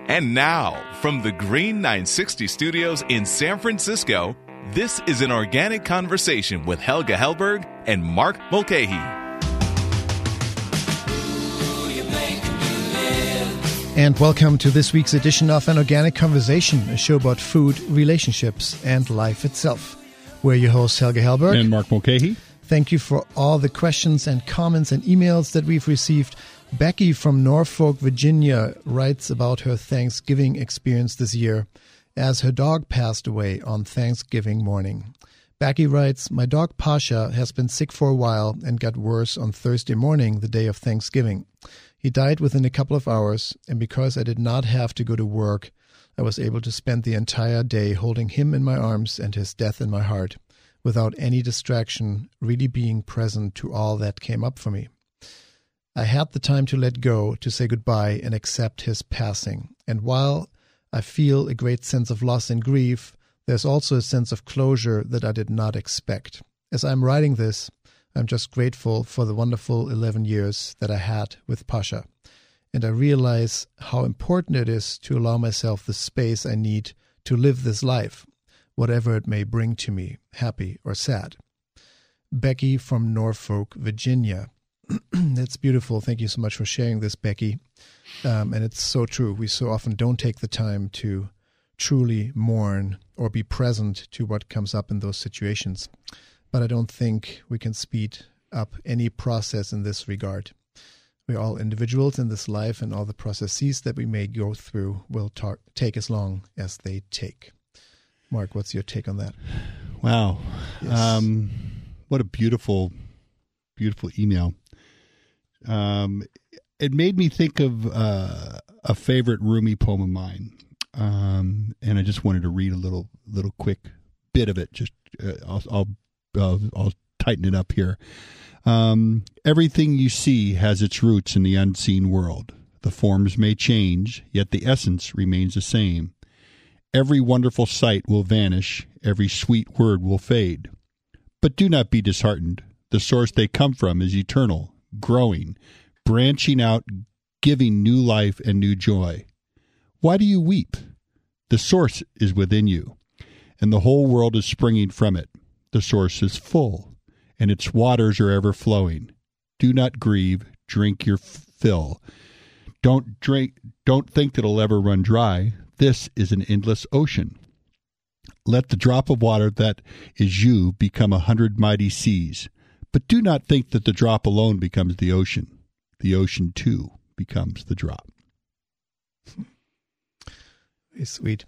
And now, from the Green 960 studios in San Francisco, this is an organic conversation with Helga Hellberg and Mark Mulcahy. And welcome to this week's edition of An Organic Conversation, a show about food, relationships, and life itself. We're your hosts, Helga Hellberg and Mark Mulcahy. Thank you for all the questions and comments and emails that we've received. Becky from Norfolk, Virginia writes about her Thanksgiving experience this year as her dog passed away on Thanksgiving morning. Becky writes, "My dog Pasha has been sick for a while and got worse on Thursday morning, the day of Thanksgiving. He died within a couple of hours, and because I did not have to go to work, I was able to spend the entire day holding him in my arms and his death in my heart, without any distraction, really being present to all that came up for me. I had the time to let go, to say goodbye and accept his passing. And while I feel a great sense of loss and grief, there's also a sense of closure that I did not expect. As I'm writing this, I'm just grateful for the wonderful 11 years that I had with Pasha. And I realize how important it is to allow myself the space I need to live this life, whatever it may bring to me, happy or sad." Becky from Norfolk, Virginia. That's beautiful. Thank you so much for sharing this, Becky. And it's so true. We so often don't take the time to truly mourn or be present to what comes up in those situations. But I don't think we can speed up any process in this regard. We're all individuals in this life, and all the processes that we may go through will take as long as they take. Mark, what's your take on that? Wow. Yes. What a beautiful, beautiful email. It made me think of a favorite Rumi poem of mine, and I just wanted to read a little quick bit of it. Just I'll tighten it up here. Everything you see has its roots in the unseen world. The forms may change, yet the essence remains the same. Every wonderful sight will vanish, every sweet word will fade. But do not be disheartened. The source they come from is eternal, growing, branching out, giving new life and new joy. Why do you weep? The source is within you, and the whole world is springing from it. The source is full, and its waters are ever flowing. Do not grieve, drink your fill. Don't think that it'll ever run dry. This is an endless ocean. Let the drop of water that is you become 100 mighty seas. But do not think that the drop alone becomes the ocean. The ocean, too, becomes the drop. Very sweet.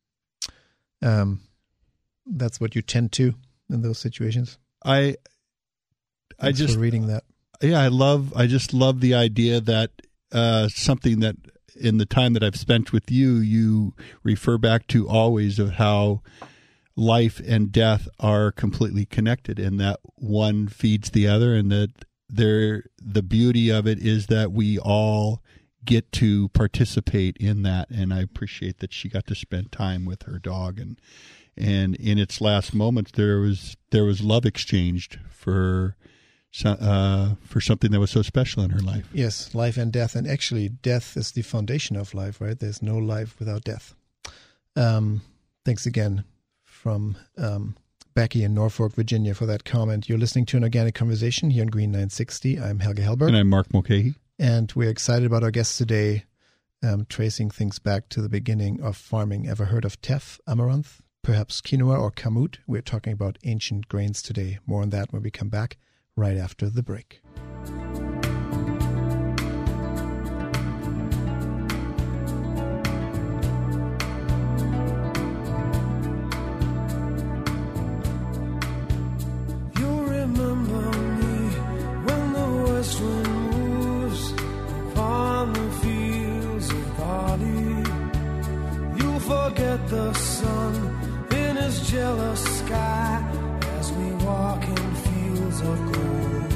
That's what you tend to in those situations. Thanks for reading that. Yeah, I just love the idea that something that in the time that I've spent with you, you refer back to always of how life and death are completely connected, and that one feeds the other, and that the beauty of it is that we all get to participate in that. And I appreciate that she got to spend time with her dog, and in its last moments there was love exchanged for something that was so special in her life. Yes, life and death. And actually, death is the foundation of life, right? There's no life without death. Thanks again from Becky in Norfolk, Virginia, for that comment. You're listening to An Organic Conversation here on Green 960. I'm Helga Hellberg. And I'm Mark Mulcahy. And we're excited about our guest today, tracing things back to the beginning of farming. Ever heard of teff, amaranth, perhaps quinoa or kamut? We're talking about ancient grains today. More on that when we come back right after the break. The sun in his jealous sky as we walk in fields of gold.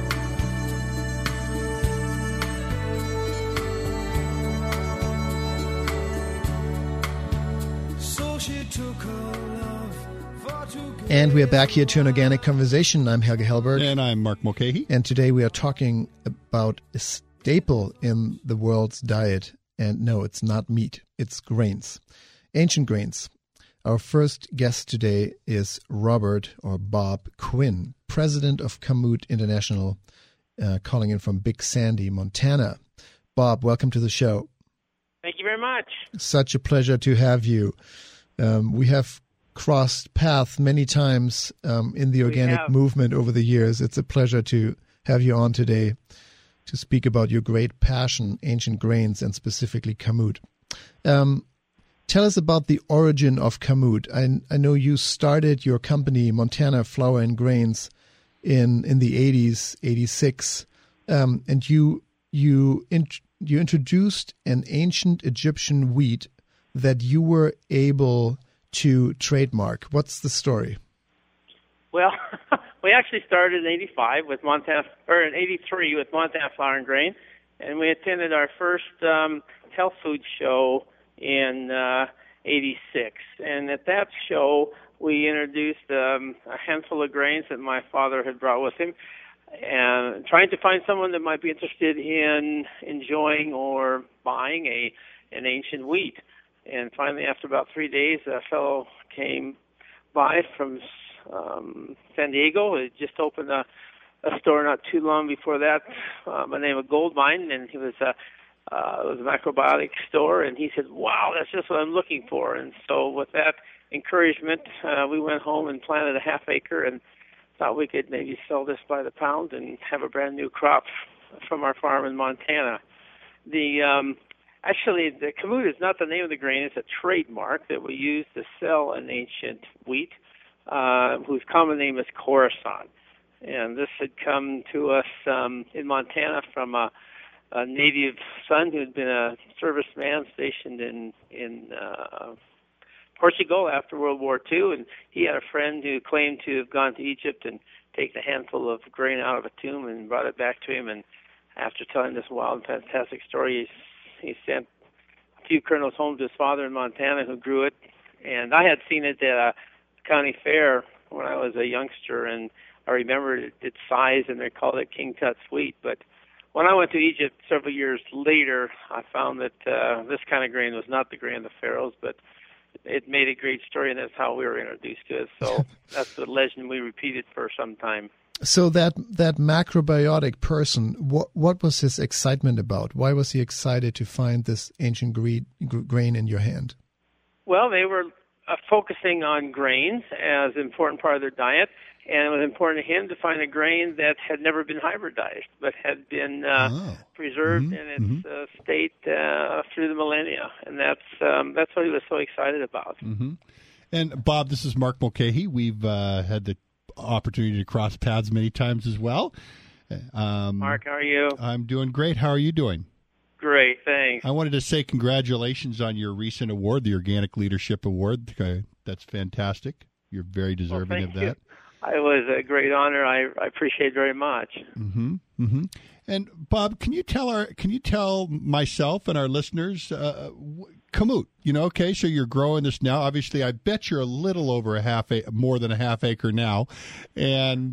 So she took her love for together. And we are back here to An Organic Conversation. I'm Helga Hellberg. And I'm Mark Mulcahy. And today we are talking about a staple in the world's diet, And no, it's not meat. It's grains. Ancient grains. Our first guest today is Robert, or Bob Quinn, president of Kamut International, calling in from Big Sandy, Montana. Bob, welcome to the show. Thank you very much. Such a pleasure to have you. We have crossed paths many times in the organic movement over the years. It's a pleasure to have you on today to speak about your great passion, ancient grains, and specifically Kamut. Tell us about the origin of Kamut. I know you started your company, Montana Flour and Grains, in the 80s, 86, and you introduced an ancient Egyptian wheat that you were able to trademark. What's the story? Well, we actually started in 85 with Montana, or in 83 with Montana Flour and Grain, and we attended our first health food show in 86. And at that show, we introduced a handful of grains that my father had brought with him, and trying to find someone that might be interested in enjoying or buying an ancient wheat. And finally, after about 3 days, a fellow came by from San Diego. He just opened a store not too long before that by the name of Goldmine, and he was it was a macrobiotic store, and he said, "Wow, that's just what I'm looking for." And so with that encouragement, we went home and planted a half acre and thought we could maybe sell this by the pound and have a brand new crop from our farm in Montana. Actually, the Kamut is not the name of the grain. It's a trademark that we use to sell an ancient wheat, whose common name is Coruscant. And this had come to us in Montana from a native son who had been a serviceman stationed in Portugal after World War II, and he had a friend who claimed to have gone to Egypt and taken a handful of grain out of a tomb and brought it back to him. And after telling this wild and fantastic story, he sent a few kernels home to his father in Montana, who grew it. And I had seen it at a county fair when I was a youngster, and I remembered its size, and they called it King Tut wheat. But when I went to Egypt several years later, I found that this kind of grain was not the grain of the pharaohs, but it made a great story, and that's how we were introduced to it. So that's the legend we repeated for some time. So that macrobiotic person, what was his excitement about? Why was he excited to find this ancient grain in your hand? Well, they were focusing on grains as an important part of their diet, and it was important to him to find a grain that had never been hybridized, but had been preserved in its state through the millennia, and that's what he was so excited about. Mm-hmm. And Bob, this is Mark Mulcahy. We've had the opportunity to cross paths many times as well. Mark, how are you? I'm doing great. How are you doing? Great, thanks. I wanted to say congratulations on your recent award, the Organic Leadership Award. That's fantastic. You're very deserving of that. You. It was a great honor. I appreciate it very much. Mm-hmm. Mm-hmm. And Bob, can you tell myself and our listeners, Kamut? Okay, so you're growing this now. Obviously, I bet you're a little over more than a half acre now, and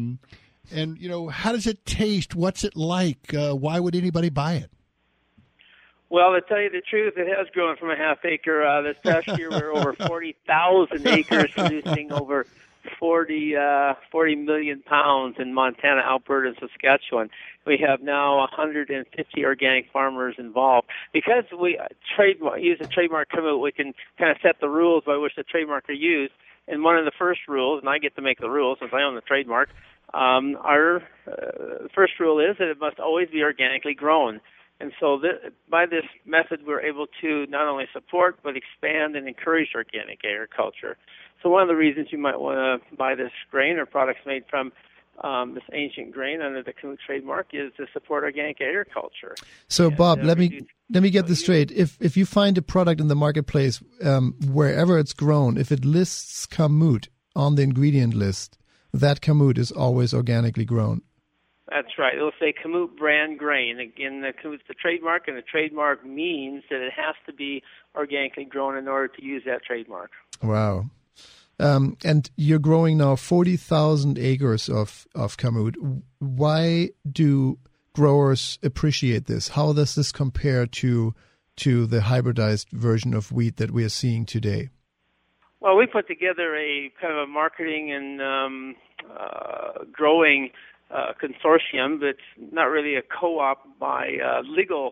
how does it taste? What's it like? Why would anybody buy it? Well, to tell you the truth, it has grown from a half acre. This past year, we were over 40,000 acres, producing over 40 million pounds in Montana, Alberta, and Saskatchewan. We have now 150 organic farmers involved. Because we use a trademark Kamut, we can kind of set the rules by which the trademark are used. And one of the first rules, and I get to make the rules since I own the trademark, our first rule is that it must always be organically grown. And so by this method, we're able to not only support but expand and encourage organic agriculture. So one of the reasons you might want to buy this grain or products made from this ancient grain under the Kamut trademark is to support organic agriculture. So, Bob, let me get this straight. If you find a product in the marketplace, wherever it's grown, if it lists Kamut on the ingredient list, that Kamut is always organically grown. That's right. It'll say Kamut brand grain. Again, Kamut's the trademark, and the trademark means that it has to be organically grown in order to use that trademark. Wow. And you're growing now 40,000 acres of Kamut. Why do growers appreciate this? How does this compare to to the hybridized version of wheat that we are seeing today? Well, we put together a kind of a marketing and growing consortium that's not really a co-op by legal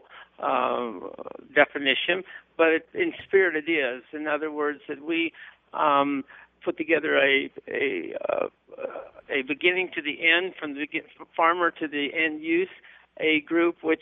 definition, but in spirit it is. In other words, that we put together a beginning to the end, from the farmer to the end use, a group which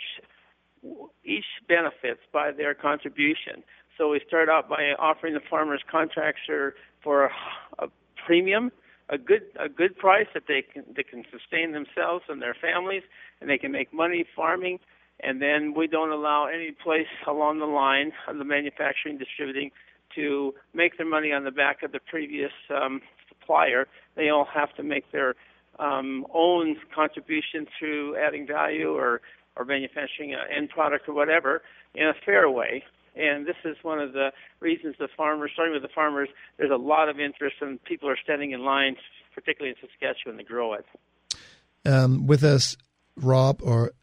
each benefits by their contribution. So we start out by offering the farmers contracts for a premium, a good price that they can sustain themselves and their families, and they can make money farming. And then we don't allow any place along the line of the manufacturing, distributing, to make their money on the back of the previous supplier. They all have to make their own contribution through adding value or manufacturing an end product or whatever in a fair way. And this is one of the reasons the farmers, starting with the farmers, there's a lot of interest and people are standing in line, particularly in Saskatchewan, to grow it. With us, Robert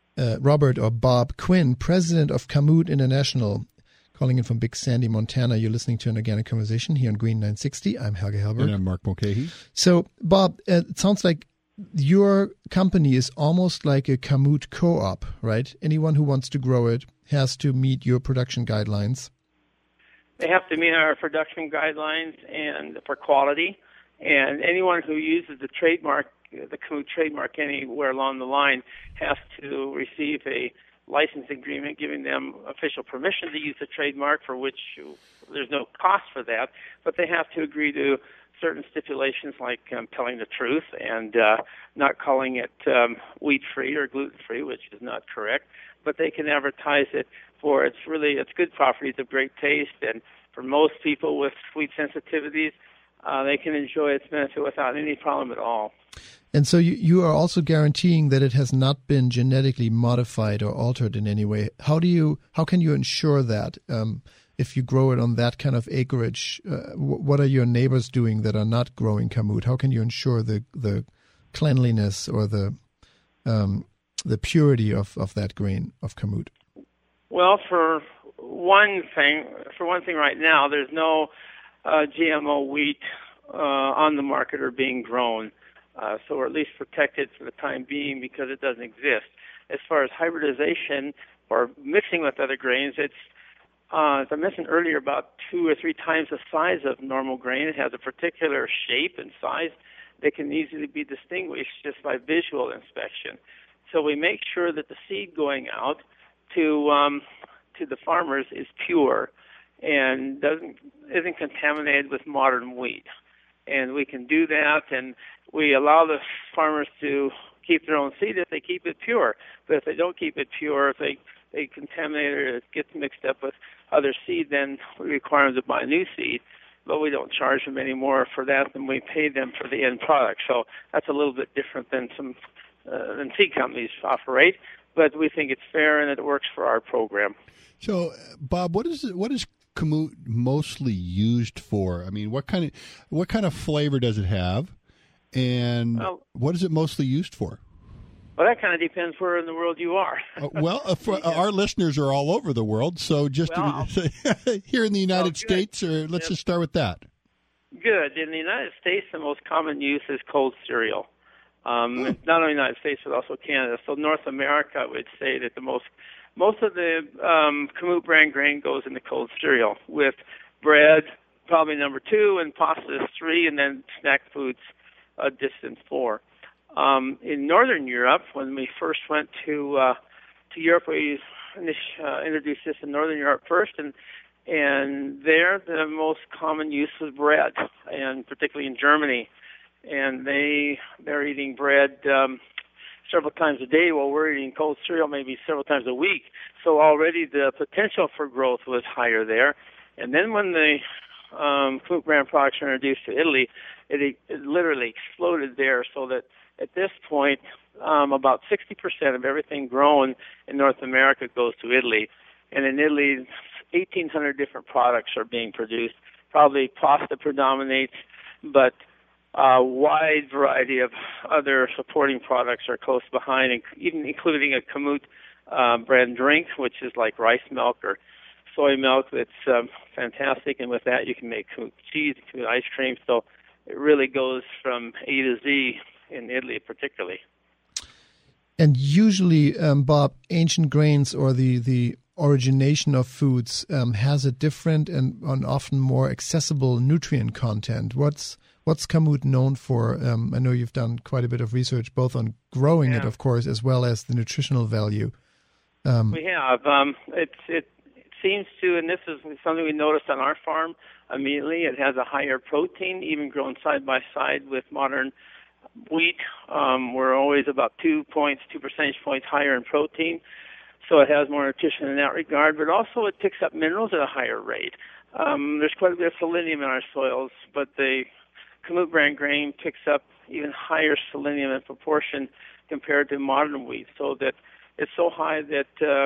or Bob Quinn, president of Kamut International, calling in from Big Sandy, Montana. You're listening to an Organic Conversation here on Green 960. I'm Helge Hellberg. And I'm Mark Mulcahy. So, Bob, it sounds like your company is almost like a Kamut co-op, right? Anyone who wants to grow it has to meet your production guidelines. They have to meet our production guidelines and for quality. And anyone who uses the trademark, the Kamut trademark, anywhere along the line has to receive a license agreement giving them official permission to use the trademark, for which there's no cost for that, but they have to agree to certain stipulations like telling the truth and not calling it wheat-free or gluten-free, which is not correct, but they can advertise it for it's good properties of great taste, and for most people with sweet sensitivities, they can enjoy its benefit without any problem at all. And so you are also guaranteeing that it has not been genetically modified or altered in any way. How can you ensure that? If you grow it on that kind of acreage, what are your neighbors doing that are not growing Kamut? How can you ensure the cleanliness or the purity of that grain of Kamut? Well, for one thing right now, there's no GMO wheat on the market or being grown. So we're at least protected for the time being because it doesn't exist. As far as hybridization or mixing with other grains, it's, as I mentioned earlier, about 2 or 3 times the size of normal grain. It has a particular shape and size that can easily be distinguished just by visual inspection. So we make sure that the seed going out to the farmers is pure and isn't contaminated with modern wheat. And we can do that, and we allow the farmers to keep their own seed if they keep it pure. But if they don't keep it pure, if they contaminate it or it gets mixed up with other seed, then we require them to buy new seed. But we don't charge them any more for that than we pay them for the end product. So that's a little bit different than than seed companies operate. But we think it's fair and it works for our program. So, Bob, what is Kamut mostly used for? I mean, what kind of flavor does it have, and what is it mostly used for? Well, that kind of depends where in the world you are. Our listeners are all over the world, so here in the United States, or let's just start with that. Good. In the United States, the most common use is cold cereal. Not only the United States, but also Canada. So North America, I would say that most of the Kamut brand grain goes into cold cereal, with bread probably number 2 and pasta is 3, and then snack foods a distant 4. In Northern Europe, when we first went to Europe, we introduced this in Northern Europe first, and there the most common use was bread, and particularly in Germany, and they're eating bread several times a day, while we're eating cold cereal maybe several times a week. So already the potential for growth was higher there. And then when the Kamut brand products were introduced to Italy, it literally exploded there, so that at this point, about 60% of everything grown in North America goes to Italy. And in Italy, 1,800 different products are being produced. Probably pasta predominates, but a wide variety of other supporting products are close behind, even including a Kamut brand drink, which is like rice milk or soy milk. That's fantastic, and with that you can make cheese, you can make ice cream. So it really goes from A to Z in Italy, particularly. And usually, Bob, ancient grains or the origination of foods has a different and often more accessible nutrient content. What's Kamut known for? I know you've done quite a bit of research both on growing it, of course, as well as the nutritional value. We have. It seems to, and this is something we noticed on our farm immediately, it has a higher protein, even grown side by side with modern wheat. We're always about 2 percentage points higher in protein, so it has more nutrition in that regard, but also it picks up minerals at a higher rate. There's quite a bit of selenium in our soils, but the Kamut brand grain picks up even higher selenium in proportion compared to modern wheat, so that it's so high that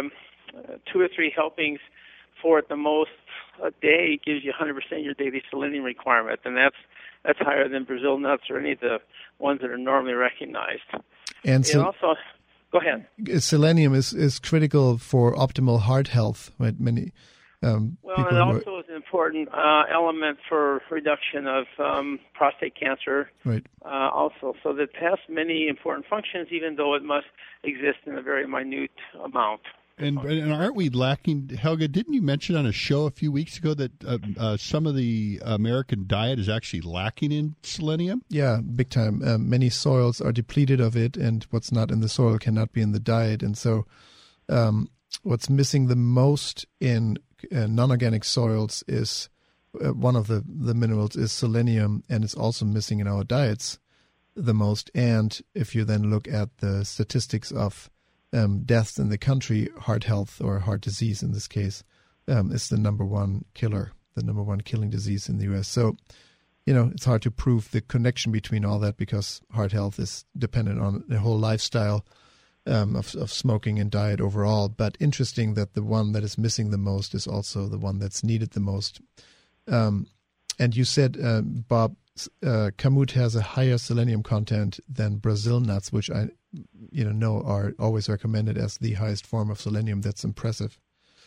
2 or 3 helpings for at the most a day gives you 100% of your daily selenium requirement, and that's higher than Brazil nuts or any of the ones that are normally recognized. And so, also, go ahead. Selenium is critical for optimal heart health. Right? Many well, and also is an important element for reduction of prostate cancer. Right. Also, so that it has many important functions, even though it must exist in a very minute amount. And aren't we lacking, Helga, didn't you mention on a show a few weeks ago that some of the American diet is actually lacking in selenium? Yeah, big time. Many soils are depleted of it, and what's not in the soil cannot be in the diet. And so what's missing the most in non-organic soils is one of the minerals is selenium, and it's also missing in our diets the most. And if you then look at the statistics of deaths in the country, heart health or heart disease in this case is the number one killer, the number one killing disease in the U.S. So, it's hard to prove the connection between all that because heart health is dependent on the whole lifestyle of smoking and diet overall. But interesting that the one that is missing the most is also the one that's needed the most. And you said, Bob, Kamut has a higher selenium content than Brazil nuts, which I know are always recommended as the highest form of selenium. That's impressive.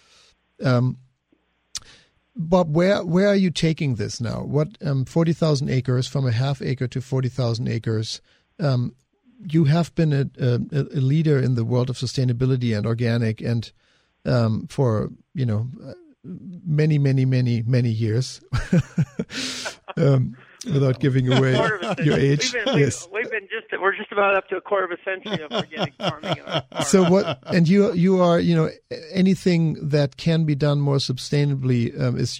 Bob, where are you taking this now? What 40,000 acres, from a half acre to 40,000 acres? You have been a leader in the world of sustainability and organic, and for many, many, many, many years. Without giving away your age. We're just about up to a quarter of a century of organic farming in our farm. So what? And you are anything that can be done more sustainably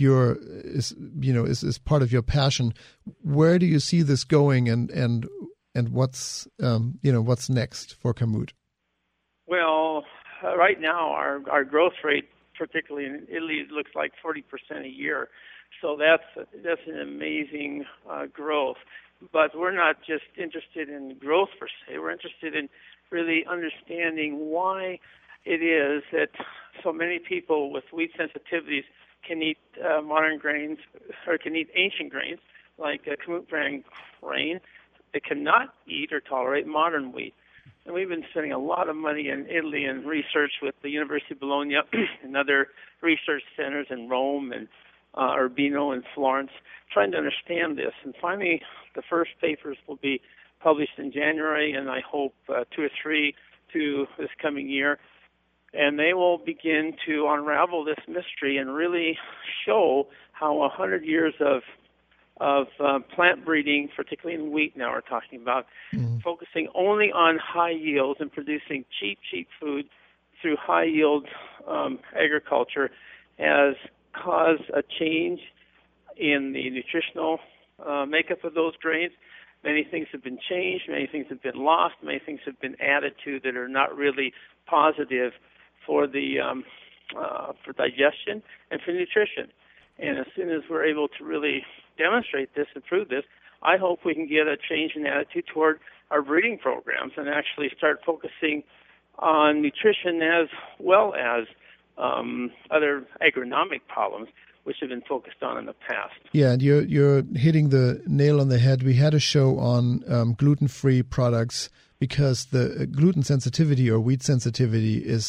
is part of your passion. Where do you see this going, and what's what's next for Kamut? Well, right now our growth rate, particularly in Italy, looks like 40% a year. So that's an amazing growth. But we're not just interested in growth per se. We're interested in really understanding why it is that so many people with wheat sensitivities can eat modern grains or can eat ancient grains like Kamut brand grain. They cannot eat or tolerate modern wheat. And we've been spending a lot of money in Italy in research with the University of Bologna and other research centers in Rome and Urbino and Florence, trying to understand this. And finally, the first papers will be published in January, and I hope 2 or 3 to this coming year. And they will begin to unravel this mystery and really show how 100 years of plant breeding, particularly in wheat now we're talking about, focusing only on high yields and producing cheap food through high yield agriculture has caused a change in the nutritional makeup of those grains. Many things have been changed, many things have been lost, many things have been added to that are not really positive for the for digestion and for nutrition. And as soon as we're able to really demonstrate this and prove this, I hope we can get a change in attitude toward our breeding programs and actually start focusing on nutrition as well as other agronomic problems which have been focused on in the past. Yeah, and you're hitting the nail on the head. We had a show on gluten-free products because the gluten sensitivity or wheat sensitivity is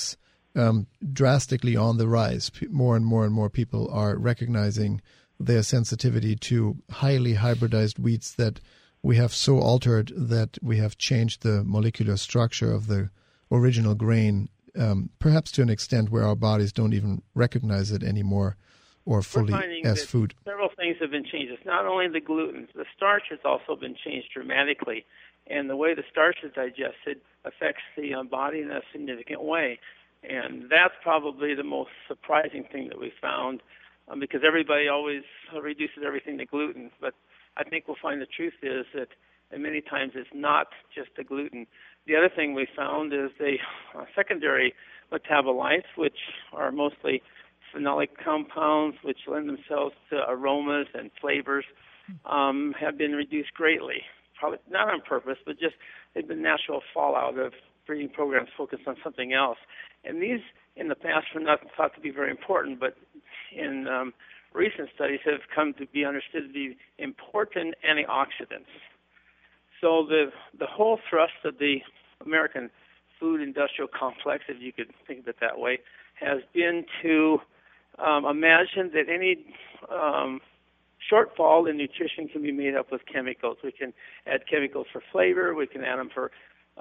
drastically on the rise. More and more people are recognizing their sensitivity to highly hybridized wheats that we have so altered that we have changed the molecular structure of the original grain, perhaps to an extent where our bodies don't even recognize it anymore or fully as food. Several things have been changed. It's not only the gluten, the starch has also been changed dramatically, and the way the starch is digested affects the body in a significant way. And that's probably the most surprising thing that we found, because everybody always reduces everything to gluten. But I think we'll find the truth is that many times it's not just the gluten. The other thing we found is the secondary metabolites, which are mostly phenolic compounds, which lend themselves to aromas and flavors, have been reduced greatly. Probably not on purpose, but just they've been natural fallout of breeding programs focused on something else. And these, in the past, were not thought to be very important, but in recent studies have come to be understood to be important antioxidants. So the whole thrust of the American food industrial complex, if you could think of it that way, has been to imagine that any shortfall in nutrition can be made up with chemicals. We can add chemicals for flavor, we can add them for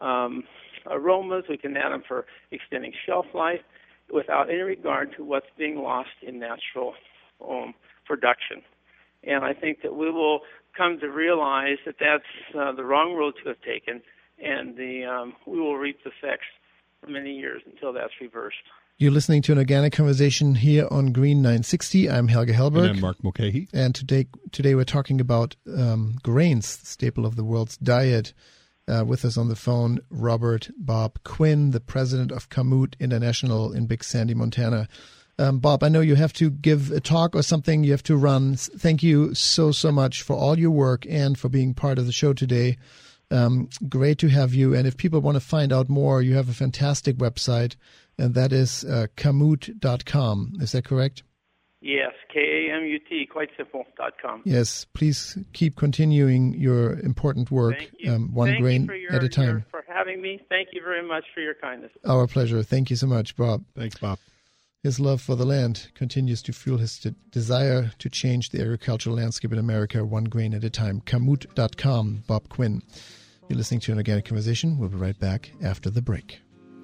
aromas, we can add them for extending shelf life without any regard to what's being lost in natural production. And I think that we will come to realize that that's the wrong road to have taken, and we will reap the effects for many years until that's reversed. You're listening to an Organic Conversation here on Green 960. I'm Helge Hellberg. And I'm Mark Mulcahy. And today we're talking about grains, the staple of the world's diet. With us on the phone, Robert Bob Quinn, the president of Kamut International in Big Sandy, Montana. Bob, I know you have to give a talk or something. You have to run. Thank you so much for all your work and for being part of the show today. Great to have you. And if people want to find out more, you have a fantastic website, and that is kamut.com. Is that correct? Yes, Kamut, quite simple.com. Yes, please keep continuing your important work, Thank you. One Thank grain you at a time. for having me. Thank you very much for your kindness. Our pleasure. Thank you so much, Bob. Thanks, Bob. His love for the land continues to fuel his desire to change the agricultural landscape in America one grain at a time. Kamut.com, Bob Quinn. You're listening to an Organic Conversation. We'll be right back after the break.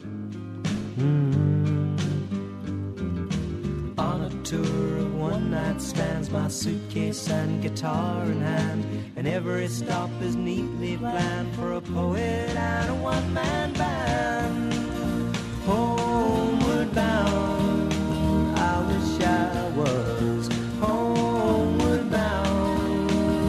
On a tour of one-night stands, my suitcase and guitar in hand, and every stop is neatly planned for a poet and a one-man band. Homeward bound, I wish I was homeward bound.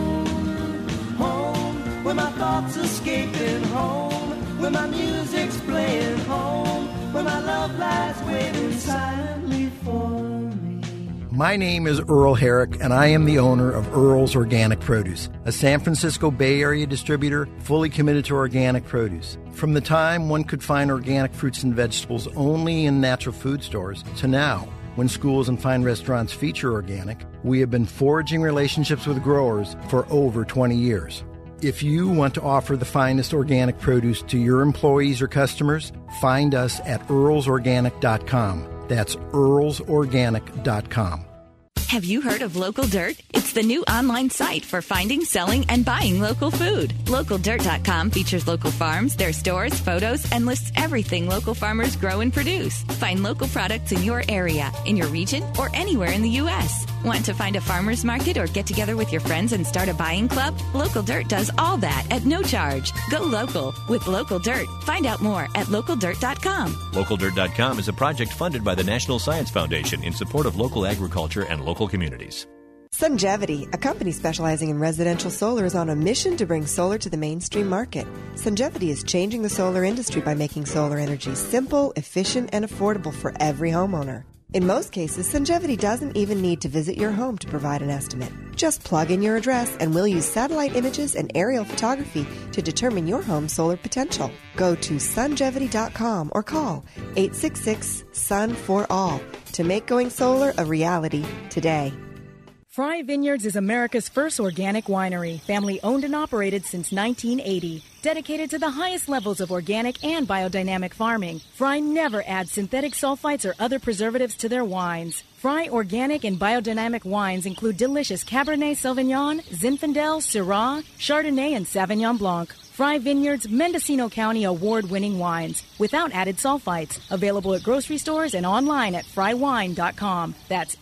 Home, where my thoughts escaping, home, where my music's playing, home, where my love lies waiting silently for me. My name is Earl Herrick, and I am the owner of Earl's Organic Produce, a San Francisco Bay Area distributor fully committed to organic produce. From the time one could find organic fruits and vegetables only in natural food stores to now, when schools and fine restaurants feature organic, we have been forging relationships with growers for over 20 years. If you want to offer the finest organic produce to your employees or customers, find us at earlsorganic.com. That's earlsorganic.com. Have you heard of Local Dirt? It's the new online site for finding, selling, and buying local food. LocalDirt.com features local farms, their stores, photos, and lists everything local farmers grow and produce. Find local products in your area, in your region, or anywhere in the U.S. Want to find a farmer's market or get together with your friends and start a buying club? Local Dirt does all that at no charge. Go local with Local Dirt. Find out more at LocalDirt.com. LocalDirt.com is a project funded by the National Science Foundation in support of local agriculture and local communities. Sungevity, a company specializing in residential solar, is on a mission to bring solar to the mainstream market. Sungevity is changing the solar industry by making solar energy simple, efficient, and affordable for every homeowner. In most cases, Sungevity doesn't even need to visit your home to provide an estimate. Just plug in your address and we'll use satellite images and aerial photography to determine your home's solar potential. Go to Sungevity.com or call 866-SUN-FOR-ALL to make going solar a reality today. Fry Vineyards is America's first organic winery, family owned and operated since 1980. dedicated to the highest levels of organic and biodynamic farming. Fry never adds synthetic sulfites or other preservatives to their wines. Fry organic and biodynamic wines include delicious Cabernet Sauvignon, Zinfandel, Syrah, Chardonnay, and Sauvignon Blanc. Fry Vineyards Mendocino County award-winning wines without added sulfites. Available at grocery stores and online at frywine.com. That's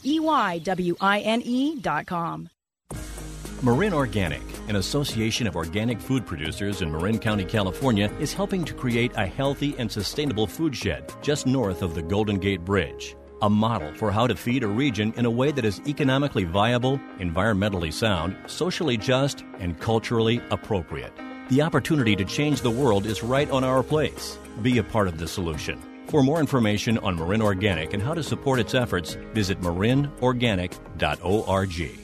FREYWINE.com. Marin Organic, an association of organic food producers in Marin County, California, is helping to create a healthy and sustainable food shed just north of the Golden Gate Bridge. A model for how to feed a region in a way that is economically viable, environmentally sound, socially just, and culturally appropriate. The opportunity to change the world is right on our plates. Be a part of the solution. For more information on Marin Organic and how to support its efforts, visit marinorganic.org.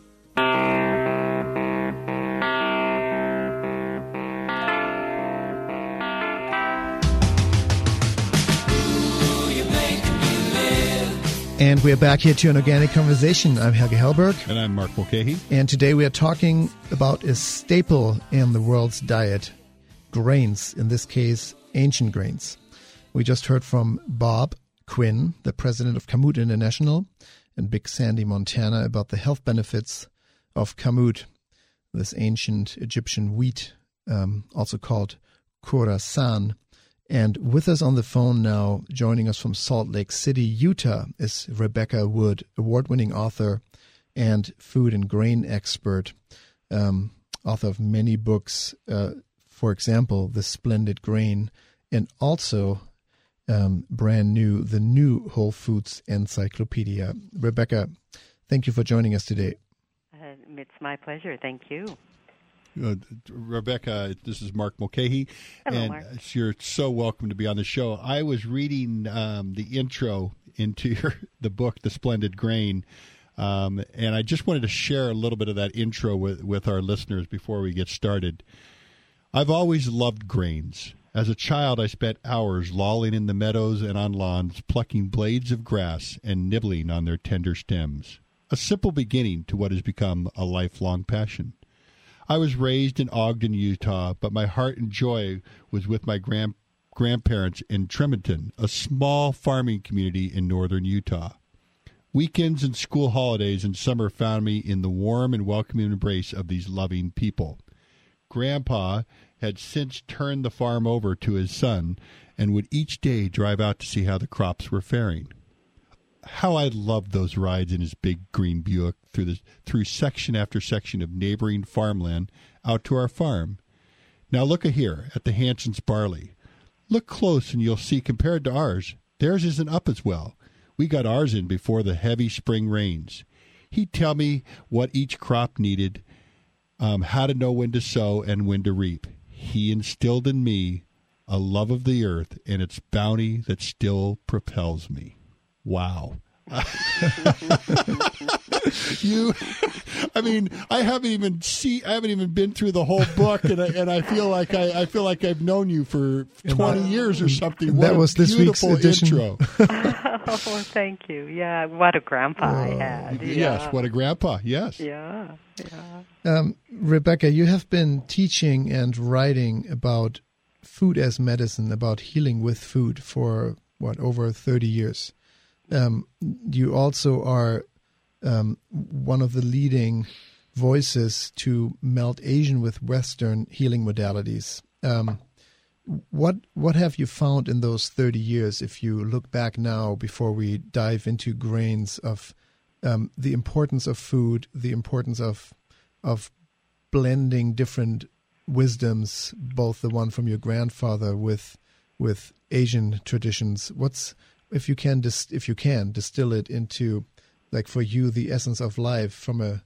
And we're back here to an Organic Conversation. I'm Helge Hellberg. And I'm Mark Mulcahy. And today we are talking about a staple in the world's diet, grains, in this case, ancient grains. We just heard from Bob Quinn, the president of Kamut International, in Big Sandy, Montana, about the health benefits of kamut, this ancient Egyptian wheat, also called khorasan. And with us on the phone now, joining us from Salt Lake City, Utah, is Rebecca Wood, award-winning author and food and grain expert, author of many books, for example, The Splendid Grain, and also brand new, the new Whole Foods Encyclopedia. Rebecca, thank you for joining us today. It's my pleasure. Thank you. Rebecca, this is Mark Mulcahy. Hello, and Mark. You're so welcome to be on the show. I was reading the intro into the book, The Splendid Grain, and I just wanted to share a little bit of that intro with our listeners before we get started. I've always loved grains. As a child, I spent hours lolling in the meadows and on lawns, plucking blades of grass and nibbling on their tender stems. A simple beginning to what has become a lifelong passion. I was raised in Ogden, Utah, but my heart and joy was with my grandparents in Tremonton, a small farming community in northern Utah. Weekends and school holidays in summer found me in the warm and welcoming embrace of these loving people. Grandpa had since turned the farm over to his son and would each day drive out to see how the crops were faring. How I loved those rides in his big green Buick through section after section of neighboring farmland out to our farm. Now look here at the Hanson's barley. Look close and you'll see compared to ours, theirs isn't up as well. We got ours in before the heavy spring rains. He'd tell me what each crop needed, how to know when to sow and when to reap. He instilled in me a love of the earth and its bounty that still propels me. Wow. I haven't even been through the whole book, and I feel like I've known you for 20 years or something. What that was this week's edition. Intro. Oh, thank you. Yeah, what a grandpa I had. Yeah. Yes, what a grandpa. Yes. Yeah. Rebecca, you have been teaching and writing about food as medicine, about healing with food for over 30 years. You also are one of the leading voices to melt Asian with Western healing modalities. What have you found in those 30 years, if you look back now, before we dive into grains, of the importance of food, the importance of blending different wisdoms, both the one from your grandfather with Asian traditions? If you can distill it into, like, for you, the essence of life from a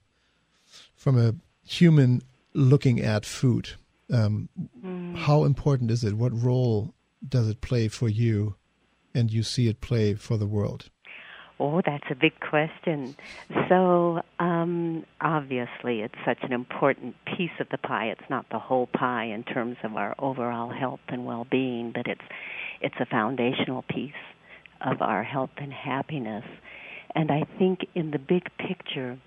human looking at food. How important is it? What role does it play for you, and you see it play for the world? Oh, that's a big question. So, obviously, it's such an important piece of the pie. It's not the whole pie in terms of our overall health and well-being, but it's a foundational piece of our health and happiness. And I think in the big picture,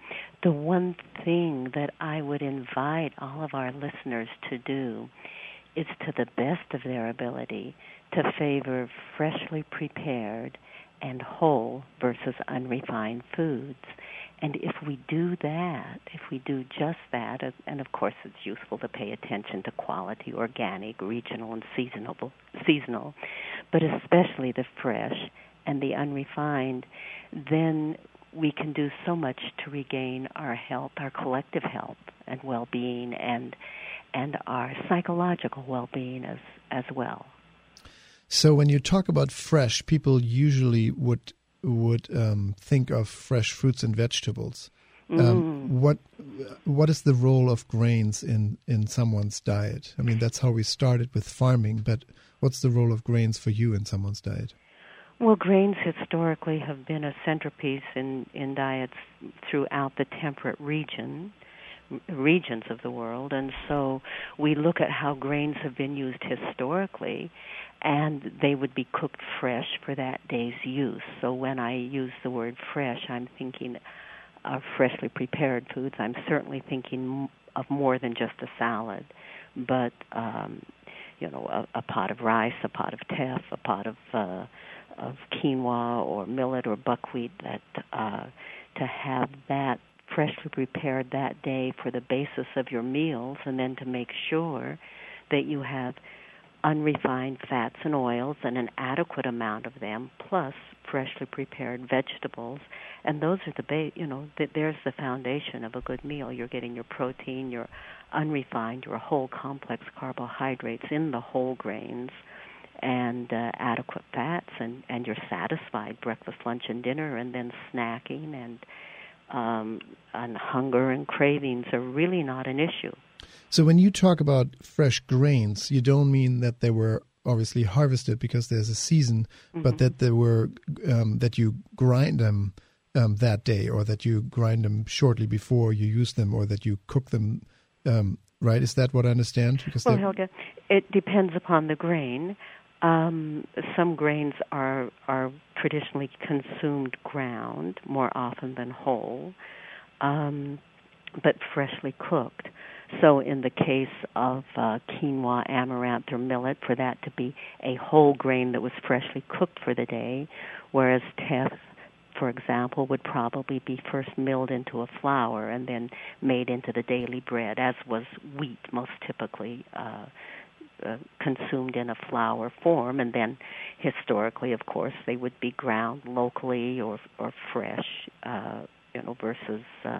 The one thing that I would invite all of our listeners to do is, to the best of their ability, to favor freshly prepared and whole versus unrefined foods. And if we do that, if we do just that, and of course it's useful to pay attention to quality, organic, regional, and seasonal, but especially the fresh and the unrefined, then we can do so much to regain our health, our collective health and well-being, and our psychological well-being as well. So when you talk about fresh, people usually would think of fresh fruits and vegetables. What is the role of grains in someone's diet? I mean, that's how we started with farming, but what's the role of grains for you in someone's diet? Well, grains historically have been a centerpiece in diets throughout the temperate regions of the world, and so we look at how grains have been used historically, and they would be cooked fresh for that day's use. So when I use the word fresh, I'm thinking of freshly prepared foods. I'm certainly thinking of more than just a salad, but a pot of rice, a pot of teff, a pot of quinoa or millet or buckwheat, that to have that freshly prepared that day for the basis of your meals, and then to make sure that you have unrefined fats and oils and an adequate amount of them, plus freshly prepared vegetables. And those are there's the foundation of a good meal. You're getting your protein, your unrefined, your whole complex carbohydrates in the whole grains, and adequate fats, and you're satisfied breakfast, lunch, and dinner, and then snacking and hunger and cravings are really not an issue. So when you talk about fresh grains, you don't mean that they were obviously harvested because there's a season, but that they were that you grind them that day, or that you grind them shortly before you use them, or that you cook them. Right? Is that what I understand? Because Helga, it depends upon the grain. Some grains are traditionally consumed ground more often than whole, but freshly cooked. So in the case of quinoa, amaranth, or millet, for that to be a whole grain that was freshly cooked for the day, whereas teff, for example, would probably be first milled into a flour and then made into the daily bread, as was wheat most typically consumed in a flour form, and then historically, of course, they would be ground locally or fresh, versus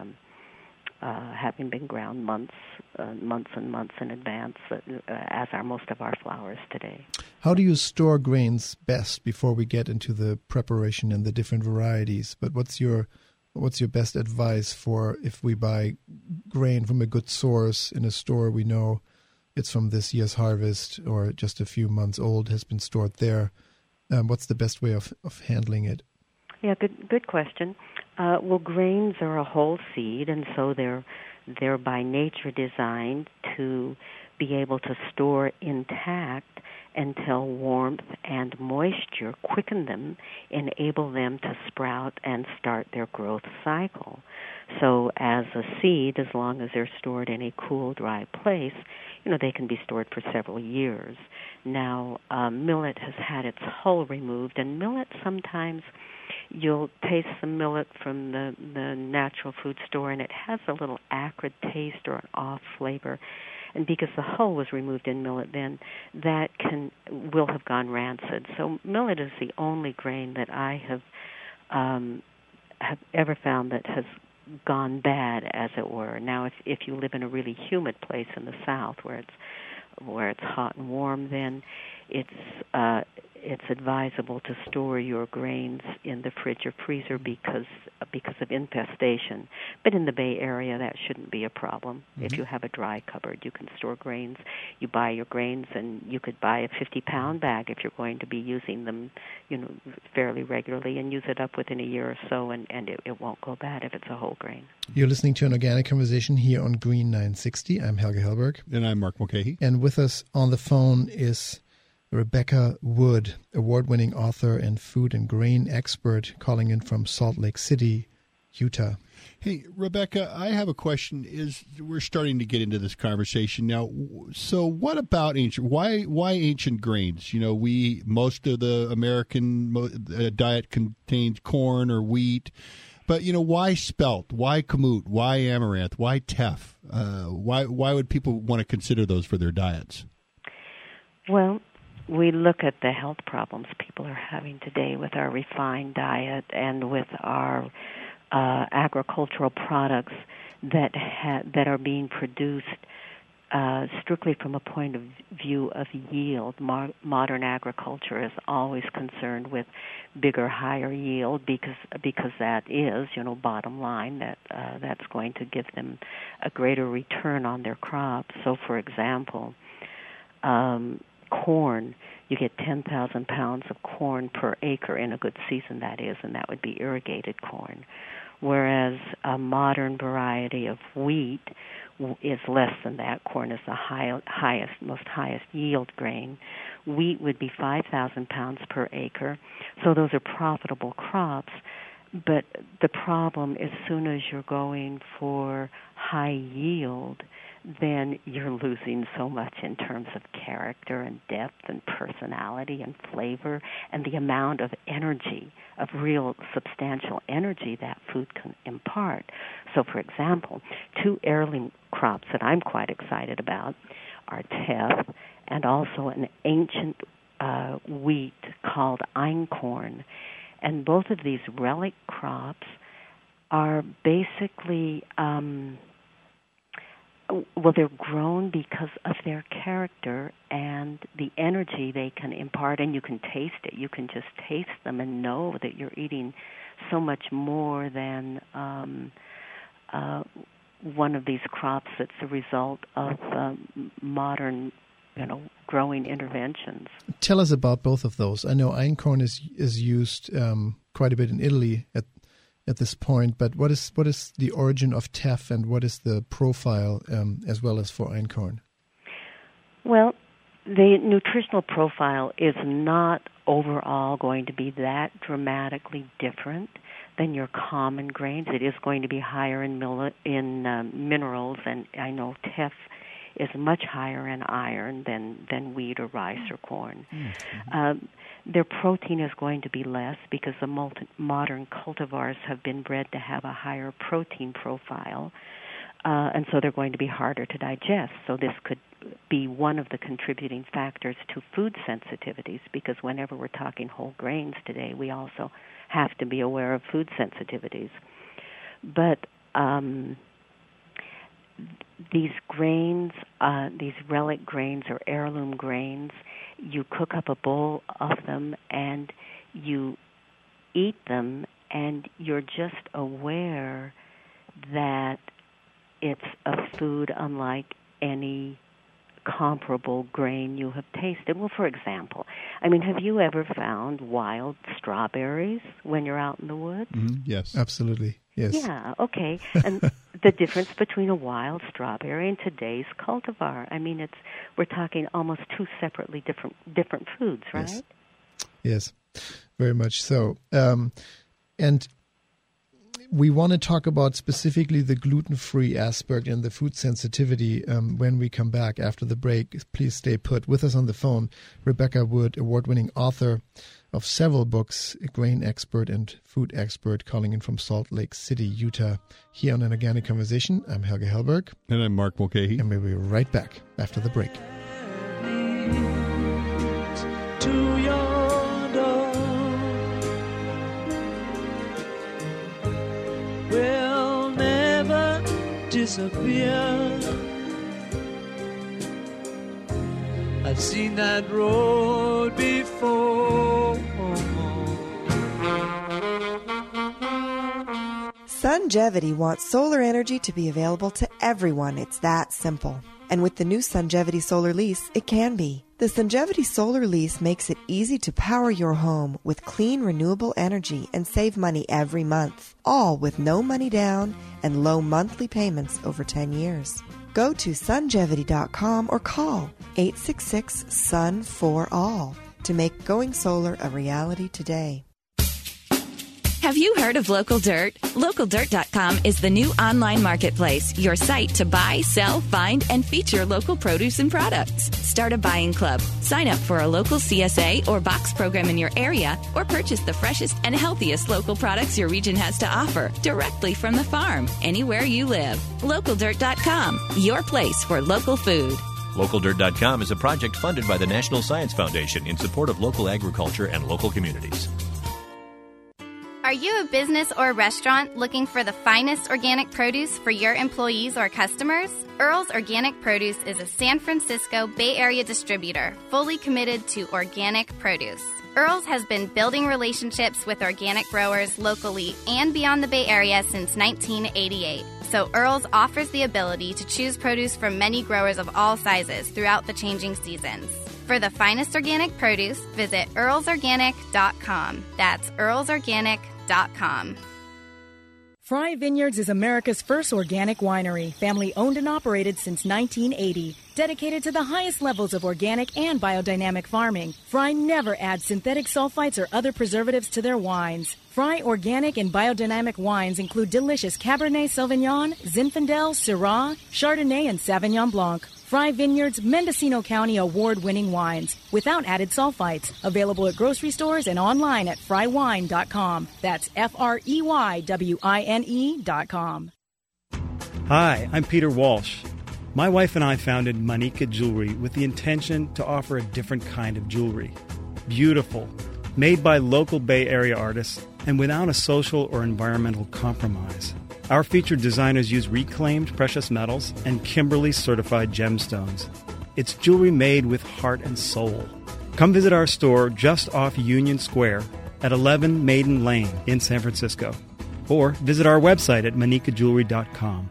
having been ground months and months in advance, as are most of our flours today. How do you store grains best before we get into the preparation and the different varieties? But what's your best advice for if we buy grain from a good source in a store we know it's from this year's harvest or just a few months old, has been stored there? What's the best way of handling it? Yeah, good question. Well, grains are a whole seed, and so they're by nature designed to be able to store intact until warmth and moisture quicken them, enable them to sprout and start their growth cycle. So as a seed, as long as they're stored in a cool, dry place, they can be stored for several years. Now, millet has had its hull removed, and millet sometimes you'll taste some millet from the natural food store, and it has a little acrid taste or an off flavor. And because the hull was removed in millet, then that will have gone rancid. So millet is the only grain that I have ever found that has gone bad, as it were. Now, if you live in a really humid place in the South where it's hot and warm, then it's advisable to store your grains in the fridge or freezer because of infestation. But in the Bay Area, that shouldn't be a problem. Mm-hmm. If you have a dry cupboard, you can store grains. You buy your grains, and you could buy a 50-pound bag if you're going to be using them, fairly regularly, and use it up within a year or so, and it won't go bad if it's a whole grain. You're listening to an organic conversation here on Green 960. I'm Helga Hellberg. And I'm Mark Mulcahy. And with us on the phone is Rebecca Wood, award-winning author and food and grain expert, calling in from Salt Lake City, Utah. Hey, Rebecca, I have a question. We're starting to get into this conversation now. So what about why ancient grains? Most of the American diet contains corn or wheat. But, why spelt? Why kamut? Why amaranth? Why teff? Why would people want to consider those for their diets? Well, we look at the health problems people are having today with our refined diet and with our agricultural products that are being produced strictly from a point of view of yield. Modern agriculture is always concerned with bigger, higher yield because that is, bottom line, that's going to give them a greater return on their crops. So, for example, corn, you get 10,000 pounds of corn per acre in a good season, that is, and that would be irrigated corn. Whereas a modern variety of wheat is less than that. Corn is the highest yield grain. Wheat would be 5,000 pounds per acre. So those are profitable crops. But the problem, as soon as you're going for high yield, then you're losing so much in terms of character and depth and personality and flavor and the amount of energy, of real substantial energy that food can impart. So, for example, 2 heirloom crops that I'm quite excited about are teff and also an ancient wheat called einkorn. And both of these relic crops are basically they're grown because of their character and the energy they can impart, and you can taste it. You can just taste them and know that you're eating so much more than one of these crops that's a result of modern, growing interventions. Tell us about both of those. I know einkorn is used quite a bit in Italy at this point, but what is the origin of teff and what is the profile as well as for einkorn? Well, the nutritional profile is not overall going to be that dramatically different than your common grains. It is going to be higher in minerals, and I know teff is much higher in iron than wheat or rice or corn. Mm-hmm. Their protein is going to be less because the modern cultivars have been bred to have a higher protein profile, and so they're going to be harder to digest. So this could be one of the contributing factors to food sensitivities, because whenever we're talking whole grains today, we also have to be aware of food sensitivities. But these grains, these relic grains or heirloom grains, you cook up a bowl of them and you eat them, and you're just aware that it's a food unlike any comparable grain you have tasted. Well, for example, have you ever found wild strawberries when you're out in the woods? Mm-hmm. Yes. Absolutely. Yes. Yeah, okay. And the difference between a wild strawberry and today's cultivar, we're talking almost 2 separately different foods, right? Yes, very much so. And we want to talk about specifically the gluten-free aspect and the food sensitivity when we come back after the break. Please stay put. With us on the phone, Rebecca Wood, award-winning author of several books, a grain expert and food expert, calling in from Salt Lake City, Utah. Here on An Organic Conversation, I'm Helge Hellberg. And I'm Mark Mulcahy. And we'll be right back after the break. To your door, will never disappear. I've seen that road before. Sungevity wants solar energy to be available to everyone. It's that simple. And with the new Sungevity Solar Lease, it can be. The Sungevity Solar Lease makes it easy to power your home with clean, renewable energy and save money every month, all with no money down and low monthly payments over 10 years. Go to Sungevity.com or call 866-SUN-4ALL to make going solar a reality today. Have you heard of Local Dirt? LocalDirt.com is the new online marketplace, your site to buy, sell, find, and feature local produce and products. Start a buying club, sign up for a local CSA or box program in your area, or purchase the freshest and healthiest local products your region has to offer directly from the farm, anywhere you live. LocalDirt.com, your place for local food. LocalDirt.com is a project funded by the National Science Foundation in support of local agriculture and local communities. Are you a business or a restaurant looking for the finest organic produce for your employees or customers? Earl's Organic Produce is a San Francisco Bay Area distributor fully committed to organic produce. Earl's has been building relationships with organic growers locally and beyond the Bay Area since 1988. So Earl's offers the ability to choose produce from many growers of all sizes throughout the changing seasons. For the finest organic produce, visit earlsorganic.com. That's earlsorganic.com. Fry Vineyards is America's first organic winery, family owned and operated since 1980. Dedicated to the highest levels of organic and biodynamic farming, Fry never adds synthetic sulfites or other preservatives to their wines. Fry organic and biodynamic wines include delicious Cabernet Sauvignon, Zinfandel, Syrah, Chardonnay, and Sauvignon Blanc. Fry Vineyards Mendocino County award-winning wines without added sulfites. Available at grocery stores and online at frywine.com. That's FREYWINE.com. Hi, I'm Peter Walsh. My wife and I founded Manika Jewelry with the intention to offer a different kind of jewelry. Beautiful, made by local Bay Area artists, and without a social or environmental compromise. Our featured designers use reclaimed precious metals and Kimberly-certified gemstones. It's jewelry made with heart and soul. Come visit our store just off Union Square at 11 Maiden Lane in San Francisco. Or visit our website at manikajewelry.com.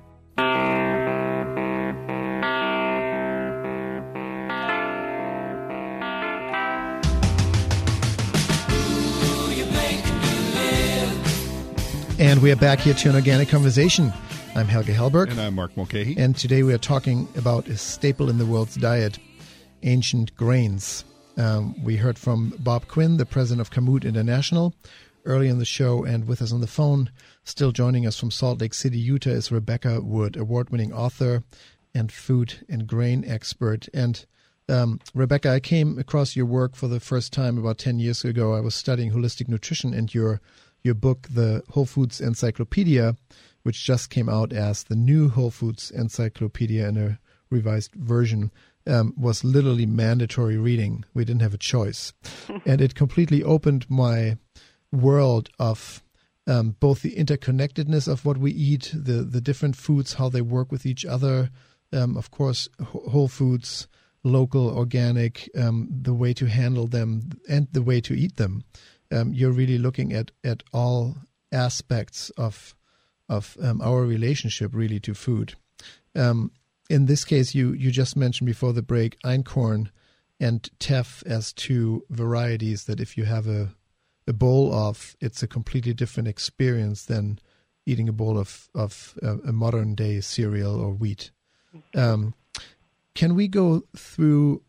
And we are back here to an organic conversation. I'm Helge Hellberg. And I'm Mark Mulcahy. And today we are talking about a staple in the world's diet, ancient grains. We heard from Bob Quinn, the president of Kamut International, early in the show. And with us on the phone, still joining us from Salt Lake City, Utah, is Rebecca Wood, award-winning author and food and grain expert. And Rebecca, I came across your work for the first time about 10 years ago. I was studying holistic nutrition, and your book, The Whole Foods Encyclopedia, which just came out as the new Whole Foods Encyclopedia in a revised version, was literally mandatory reading. We didn't have a choice. And it completely opened my world of both the interconnectedness of what we eat, the different foods, how they work with each other, of course, whole foods, local, organic, the way to handle them, and the way to eat them. You're really looking at all aspects of our relationship really to food. In this case, you just mentioned before the break Einkorn and teff as two varieties that if you have a bowl of, it's a completely different experience than eating a bowl of a modern day cereal or wheat. Can we go through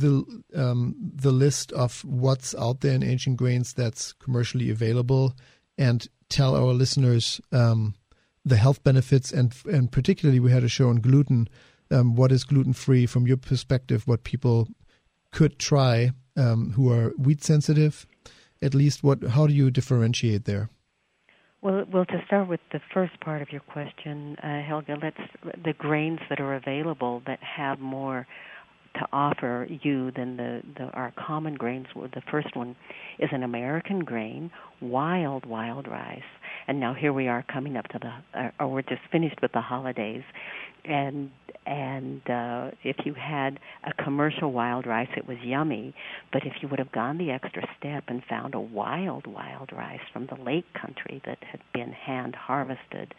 the list of what's out there in ancient grains that's commercially available, and tell our listeners the health benefits, and particularly we had a show on gluten. What is gluten-free from your perspective, what people could try who are wheat sensitive, at least how do you differentiate there? Well, to start with the first part of your question, Helge, the grains that are available that have more to offer you than our common grains. The first one is an American grain, wild rice. And now here we are coming up to we're just finished with the holidays. And if you had a commercial wild rice, it was yummy. But if you would have gone the extra step and found a wild rice from the lake country that had been hand harvested,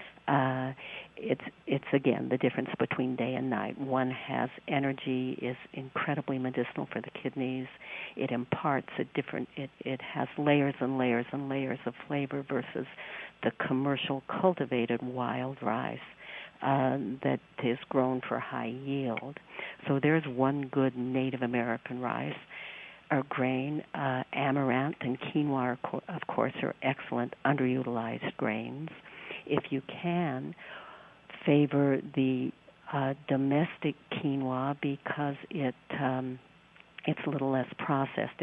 it's again the difference between day and night. One has energy, is incredibly medicinal for the kidneys. It imparts it has layers and layers and layers of flavor versus the commercial cultivated wild rice that is grown for high yield. So there's one good Native American rice. grain. Amaranth and quinoa, of course, are excellent underutilized grains. If you can, favor the domestic quinoa because it's a little less processed.